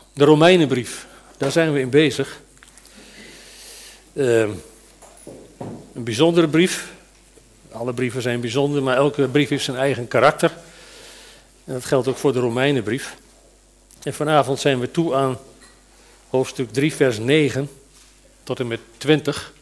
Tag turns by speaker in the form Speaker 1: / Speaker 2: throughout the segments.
Speaker 1: De Romeinenbrief, daar zijn we in bezig. Een bijzondere brief. Alle brieven zijn bijzonder, maar elke brief heeft zijn eigen karakter. En dat geldt ook voor de Romeinenbrief. En vanavond zijn we toe aan hoofdstuk 3, vers 9 tot en met 20.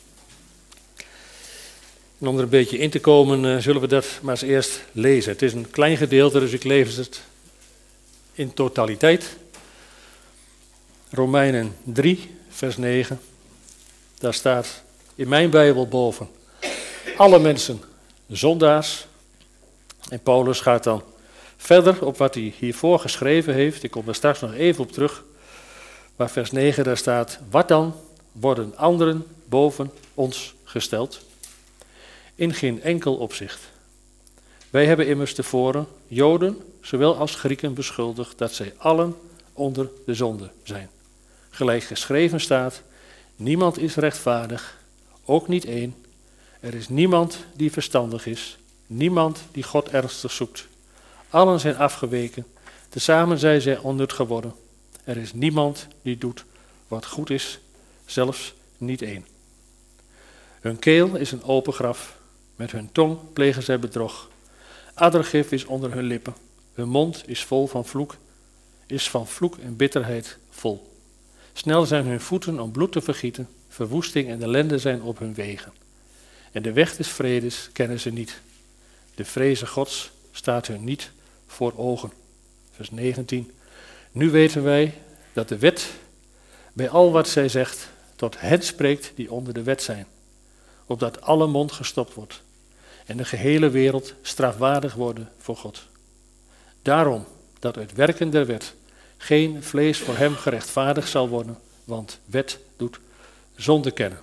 Speaker 1: En om er een beetje in te komen, zullen we dat maar eens eerst lezen. Het is een klein gedeelte, dus ik lees het in totaliteit. Romeinen 3, vers 9. Daar staat in mijn Bijbel boven: alle mensen zondaars. En Paulus gaat dan verder op wat hij hiervoor geschreven heeft. Ik kom daar straks nog even op terug. Maar vers 9, daar staat: wat dan? Worden anderen boven ons gesteld? In geen enkel opzicht. Wij hebben immers tevoren Joden zowel als Grieken beschuldigd dat zij allen onder de zonde zijn. Gelijk geschreven staat: niemand is rechtvaardig, ook niet één. Er is niemand die verstandig is, niemand die God ernstig zoekt. Allen zijn afgeweken, tezamen zijn zij onnut geworden. Er is niemand die doet wat goed is, zelfs niet één. Hun keel is een open graf, met hun tong plegen zij bedrog. Addergif is onder hun lippen, hun mond is vol van vloek, is van vloek en bitterheid vol. Snel zijn hun voeten om bloed te vergieten, verwoesting en ellende zijn op hun wegen. En de weg des vredes kennen ze niet. De vreze Gods staat hun niet voor ogen. Vers 19. Nu weten wij dat de wet bij al wat zij zegt tot hen spreekt die onder de wet zijn, opdat alle mond gestopt wordt en de gehele wereld strafwaardig worden voor God. Daarom dat uit werken der wet geen vlees voor hem gerechtvaardigd zal worden, want wet doet zonde kennen.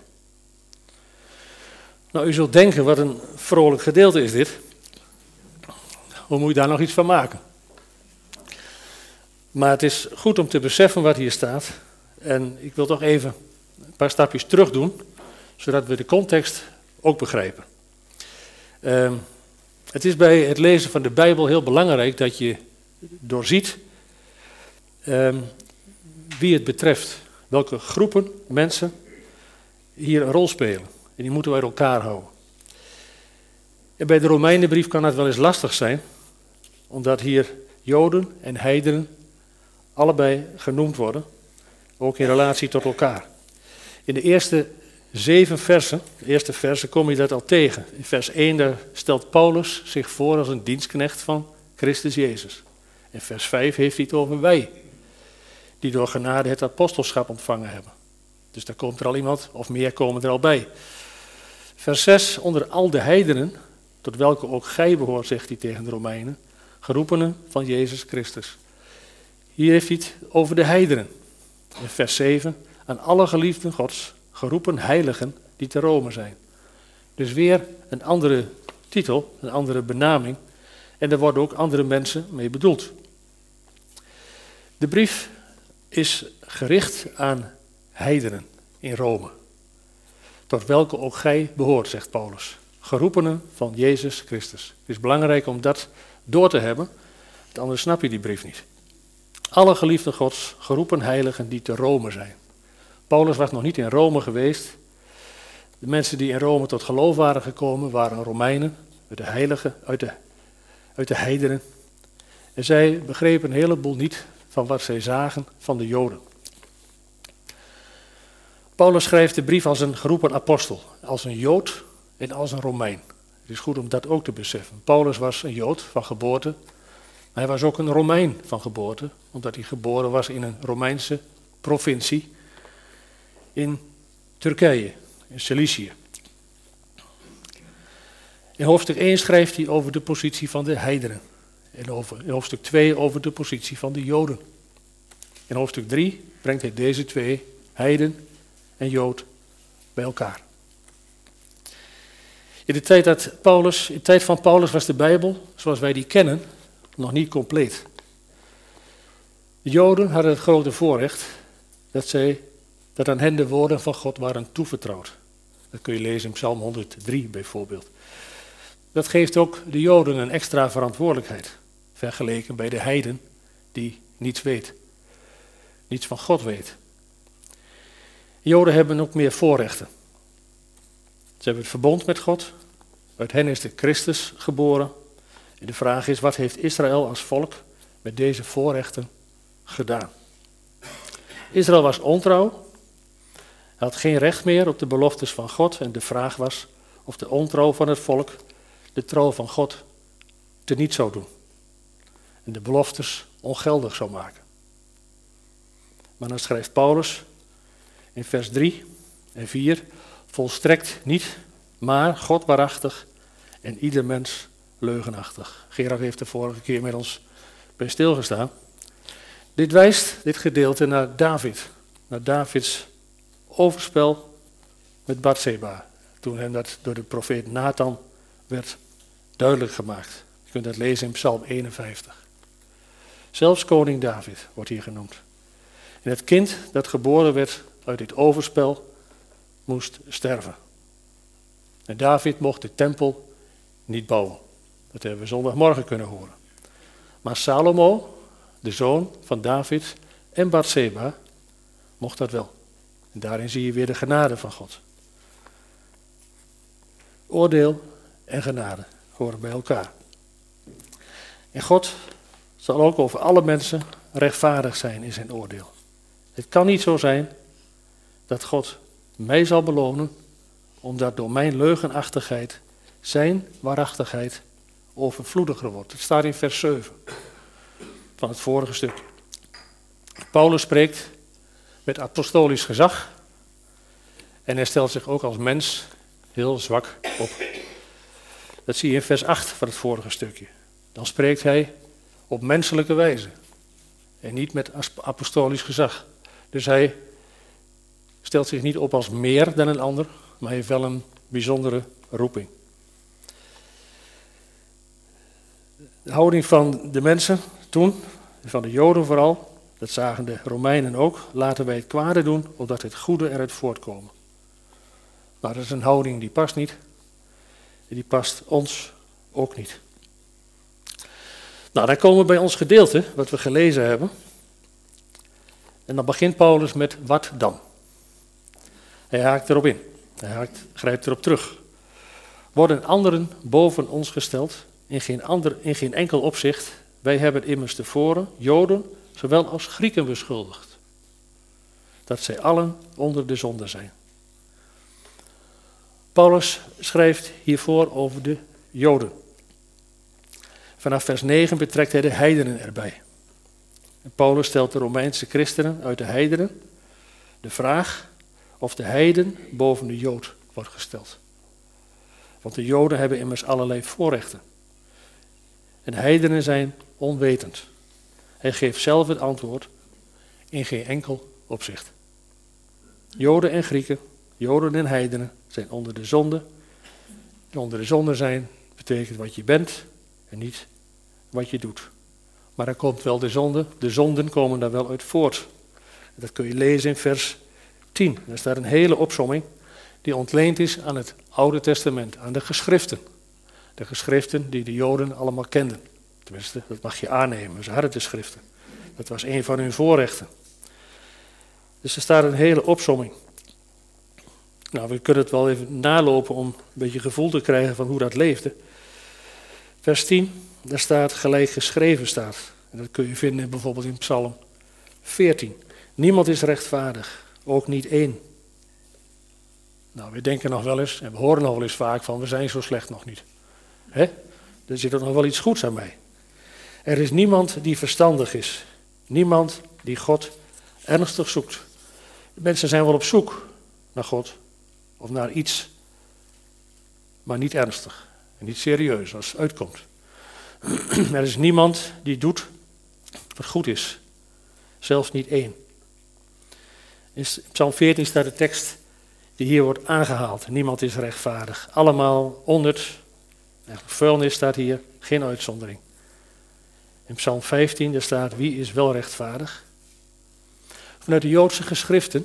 Speaker 1: Nou, u zult denken, wat een vrolijk gedeelte is dit. Hoe moet je daar nog iets van maken? Maar het is goed om te beseffen wat hier staat. En ik wil toch even een paar stapjes terug doen, zodat we de context ook begrijpen. Het is bij het lezen van de Bijbel heel belangrijk dat je doorziet wie het betreft. Welke groepen mensen hier een rol spelen. En die moeten we uit elkaar houden. En bij de Romeinenbrief kan dat wel eens lastig zijn, omdat hier Joden en heidenen allebei genoemd worden, ook in relatie tot elkaar. In de eerste 7 versen, de eerste versen, kom je dat al tegen. In vers 1 daar stelt Paulus zich voor als een dienstknecht van Christus Jezus. In vers 5 heeft hij het over wij, die door genade het apostelschap ontvangen hebben. Dus daar komt er al iemand, of meer komen er al bij. Vers 6, onder al de heidenen, tot welke ook gij behoort, zegt hij tegen de Romeinen, geroepenen van Jezus Christus. Hier heeft hij het over de heidenen. In vers 7, aan alle geliefden Gods, geroepen heiligen die te Rome zijn. Dus weer een andere titel, een andere benaming. En er worden ook andere mensen mee bedoeld. De brief is gericht aan heidenen in Rome. Tot welke ook gij behoort, zegt Paulus. Geroepenen van Jezus Christus. Het is belangrijk om dat door te hebben, want anders snap je die brief niet. Alle geliefden Gods, geroepen heiligen die te Rome zijn. Paulus was nog niet in Rome geweest. De mensen die in Rome tot geloof waren gekomen, waren Romeinen, uit de heiligen, uit de heidenen. En zij begrepen een heleboel niet van wat zij zagen van de Joden. Paulus schrijft de brief als een geroepen apostel, als een Jood en als een Romein. Het is goed om dat ook te beseffen. Paulus was een Jood van geboorte, maar hij was ook een Romein van geboorte, omdat hij geboren was in een Romeinse provincie in Turkije, in Cilicië. In hoofdstuk 1 schrijft hij over de positie van de heidenen. En in hoofdstuk 2 over de positie van de Joden. In hoofdstuk 3 brengt hij deze twee, heiden en Jood, bij elkaar. In de tijd van Paulus was de Bijbel, zoals wij die kennen, nog niet compleet. De Joden hadden het grote voorrecht dat aan hen de woorden van God waren toevertrouwd. Dat kun je lezen in Psalm 103 bijvoorbeeld. Dat geeft ook de Joden een extra verantwoordelijkheid, vergeleken bij de heiden die niets weet. niets van God weet. Joden hebben ook meer voorrechten. Ze hebben het verbond met God. Uit hen is de Christus geboren. En de vraag is, wat heeft Israël als volk met deze voorrechten gedaan? Israël was ontrouw. Hij had geen recht meer op de beloftes van God. En de vraag was of de ontrouw van het volk de trouw van God teniet zou doen. En de beloftes ongeldig zou maken. Maar dan schrijft Paulus in vers 3 en 4, volstrekt niet, maar God waarachtig en ieder mens leugenachtig. Gerard heeft de vorige keer met ons bij stilgestaan. Dit wijst, dit gedeelte, naar David. Naar Davids overspel met Batseba. Toen hem dat door de profeet Nathan werd duidelijk gemaakt. Je kunt dat lezen in Psalm 51. Zelfs koning David wordt hier genoemd. En het kind dat geboren werd uit dit overspel moest sterven. En David mocht de tempel niet bouwen. Dat hebben we zondagmorgen kunnen horen. Maar Salomo, de zoon van David en Batseba, mocht dat wel. En daarin zie je weer de genade van God. Oordeel en genade horen bij elkaar. En God zal ook over alle mensen rechtvaardig zijn in zijn oordeel. Het kan niet zo zijn dat God mij zal belonen, omdat door mijn leugenachtigheid zijn waarachtigheid overvloediger wordt. Het staat in vers 7 van het vorige stuk. Paulus spreekt met apostolisch gezag en hij stelt zich ook als mens heel zwak op. Dat zie je in vers 8 van het vorige stukje. Dan spreekt hij op menselijke wijze en niet met apostolisch gezag. Dus hij stelt zich niet op als meer dan een ander, maar hij heeft wel een bijzondere roeping. De houding van de mensen toen, van de Joden vooral, dat zagen de Romeinen ook, laten wij het kwade doen, opdat het goede eruit voortkomen. Maar dat is een houding die past niet, en die past ons ook niet. Nou, dan komen we bij ons gedeelte, wat we gelezen hebben. En dan begint Paulus met wat dan? Hij haakt erop in. Hij grijpt erop terug. Worden anderen boven ons gesteld? In geen enkel opzicht. Wij hebben immers tevoren Joden zowel als Grieken beschuldigd. Dat zij allen onder de zonde zijn. Paulus schrijft hiervoor over de Joden. Vanaf vers 9 betrekt hij de heidenen erbij. En Paulus stelt de Romeinse christenen uit de heidenen de vraag of de heiden boven de Jood wordt gesteld. Want de Joden hebben immers allerlei voorrechten. En de heidenen zijn onwetend. Hij geeft zelf het antwoord in geen enkel opzicht. Joden en Grieken, Joden en heidenen zijn onder de zonde. Onder de zonde zijn betekent wat je bent en niet wat je doet. Maar dan komt wel de zonde. De zonden komen daar wel uit voort. Dat kun je lezen in vers 10. Daar staat een hele opsomming die ontleend is aan het Oude Testament, aan de geschriften. De geschriften die de Joden allemaal kenden. Tenminste, dat mag je aannemen. Ze hadden de schriften. Dat was een van hun voorrechten. Dus er staat een hele opsomming. Nou, we kunnen het wel even nalopen om een beetje gevoel te krijgen van hoe dat leefde. Vers 10, daar staat gelijk geschreven staat. En dat kun je vinden bijvoorbeeld in Psalm 14. Niemand is rechtvaardig, ook niet één. Nou, we denken nog wel eens, en we horen nog wel eens vaak van, we zijn zo slecht nog niet. Hè? Er zit er nog wel iets goeds aan mij. Er is niemand die verstandig is. Niemand die God ernstig zoekt. De mensen zijn wel op zoek naar God of naar iets, maar niet ernstig en niet serieus als het uitkomt. Er is niemand die doet wat goed is. Zelfs niet één. In Psalm 14 staat de tekst die hier wordt aangehaald. Niemand is rechtvaardig. Allemaal onderd. Vuilnis staat hier, geen uitzondering. In Psalm 15 daar staat wie is wel rechtvaardig. Vanuit de Joodse geschriften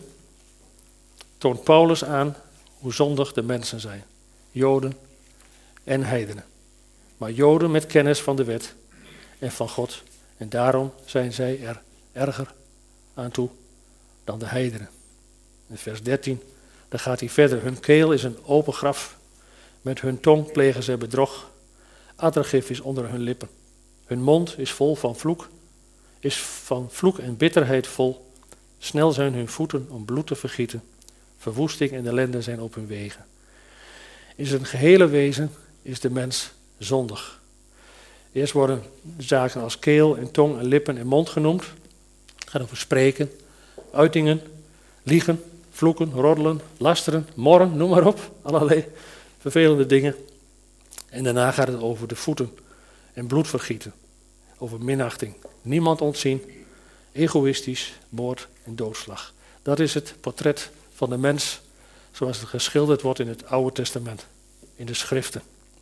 Speaker 1: toont Paulus aan hoe zondig de mensen zijn. Joden en heidenen. Maar Joden met kennis van de wet en van God. En daarom zijn zij er erger aan toe dan de heidenen. In vers 13, dan gaat hij verder. Hun keel is een open graf. Met hun tong plegen ze bedrog. Addergif is onder hun lippen. Hun mond is vol van vloek. Is van vloek en bitterheid vol. Snel zijn hun voeten om bloed te vergieten. Verwoesting en ellende zijn op hun wegen. In zijn gehele wezen is de mens zondig. Eerst worden zaken als keel en tong en lippen en mond genoemd. Het gaat over spreken, uitingen, liegen, vloeken, roddelen, lasteren, morren, noem maar op. Allerlei vervelende dingen. En daarna gaat het over de voeten en bloedvergieten. Over minachting. Niemand ontzien, egoïstisch, moord en doodslag. Dat is het portret van de mens zoals het geschilderd wordt in het Oude Testament, in de schriften.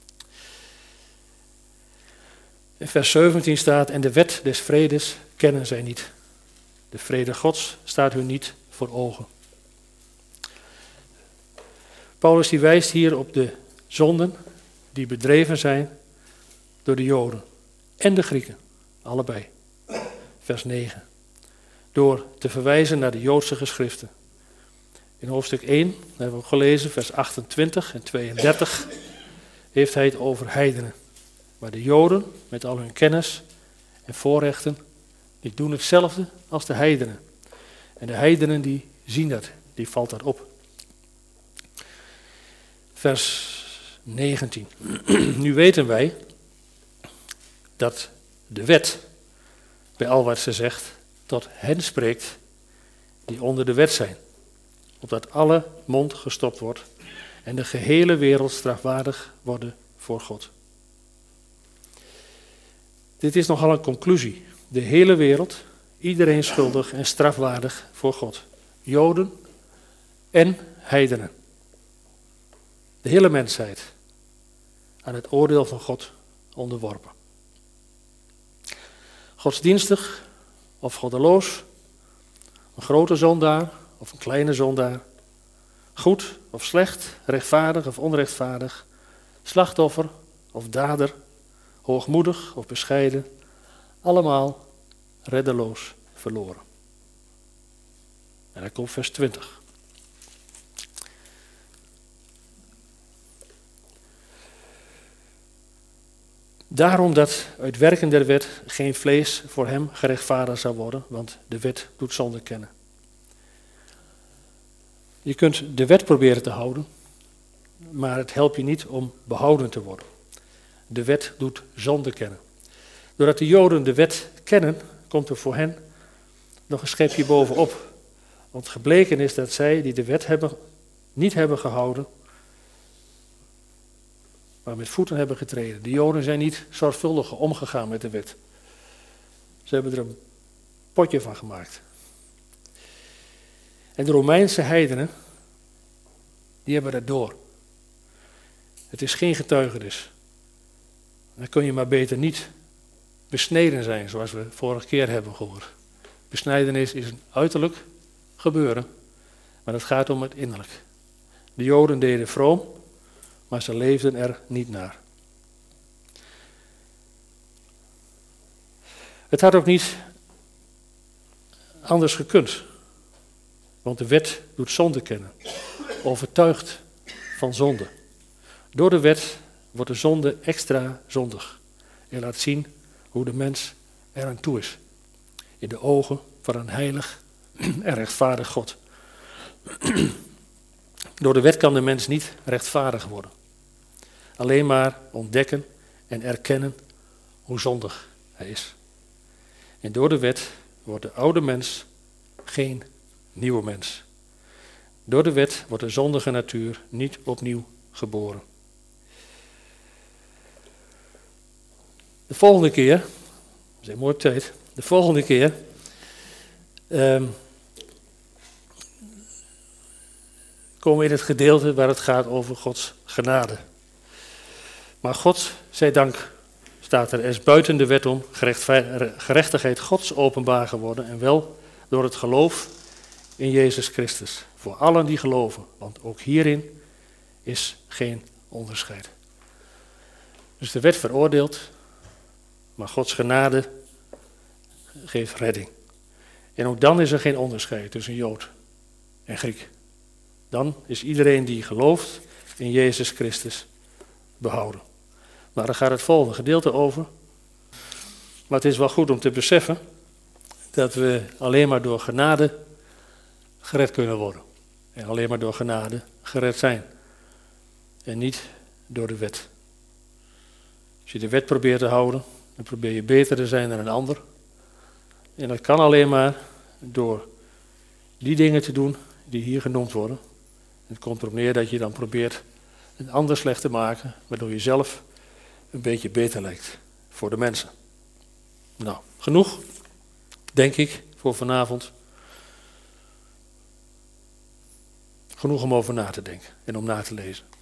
Speaker 1: In vers 17 staat, en de wet des vredes kennen zij niet. De vrede Gods staat hun niet voor ogen. Paulus die wijst hier op de zonden die bedreven zijn door de Joden en de Grieken, allebei. Vers 9. Door te verwijzen naar de Joodse geschriften. In hoofdstuk 1, dat hebben we ook gelezen, vers 28 en 32, heeft hij het over heidenen. Maar de Joden, met al hun kennis en voorrechten, die doen hetzelfde als de heidenen. En de heidenen die zien dat, die valt dat op. Vers 19. Nu weten wij dat de wet, bij al wat ze zegt, tot hen spreekt die onder de wet zijn. Opdat alle mond gestopt wordt en de gehele wereld strafwaardig worden voor God. Dit is nogal een conclusie. De hele wereld, iedereen schuldig en strafwaardig voor God. Joden en heidenen. De hele mensheid aan het oordeel van God onderworpen. Godsdienstig of goddeloos, een grote zondaar of een kleine zondaar, goed of slecht, rechtvaardig of onrechtvaardig, slachtoffer of dader, hoogmoedig of bescheiden, allemaal reddeloos verloren. En dan komt vers 20. Daarom dat uit werken der wet geen vlees voor hem gerechtvaardigd zou worden, want de wet doet zonde kennen. Je kunt de wet proberen te houden, maar het helpt je niet om behouden te worden. De wet doet zonde kennen. Doordat de Joden de wet kennen, komt er voor hen nog een schepje bovenop. Want gebleken is dat zij die de wet niet hebben gehouden, maar met voeten hebben getreden. De Joden zijn niet zorgvuldig omgegaan met de wet. Ze hebben er een potje van gemaakt. En de Romeinse heidenen, die hebben dat door. Het is geen getuigenis. Dan kun je maar beter niet besneden zijn, zoals we vorige keer hebben gehoord. Besnijdenis is een uiterlijk gebeuren, maar het gaat om het innerlijk. De Joden deden vroom, maar ze leefden er niet naar. Het had ook niet anders gekund, want de wet doet zonde kennen, overtuigt van zonde. Door de wet wordt de zonde extra zondig en laat zien hoe de mens eraan toe is, in de ogen van een heilig en rechtvaardig God. Door de wet kan de mens niet rechtvaardig worden. Alleen maar ontdekken en erkennen hoe zondig hij is. En door de wet wordt de oude mens geen nieuwe mens. Door de wet wordt de zondige natuur niet opnieuw geboren. De volgende keer, dat is een mooie tijd, de volgende keer komen we in het gedeelte waar het gaat over Gods genade. Maar God, zij dank, staat er is buiten de wet om gerechtigheid Gods openbaar geworden en wel door het geloof in Jezus Christus. Voor allen die geloven, want ook hierin is geen onderscheid. Dus de wet veroordeelt, maar Gods genade geeft redding. En ook dan is er geen onderscheid tussen Jood en Griek. Dan is iedereen die gelooft in Jezus Christus behouden. Maar daar gaat het volgende gedeelte over. Maar het is wel goed om te beseffen dat we alleen maar door genade gered kunnen worden. En alleen maar door genade gered zijn. En niet door de wet. Als je de wet probeert te houden, dan probeer je beter te zijn dan een ander. En dat kan alleen maar door die dingen te doen die hier genoemd worden. Het komt erop neer dat je dan probeert een ander slecht te maken, waardoor je zelf een beetje beter lijkt voor de mensen. Nou, genoeg, denk ik, voor vanavond. Genoeg om over na te denken en om na te lezen.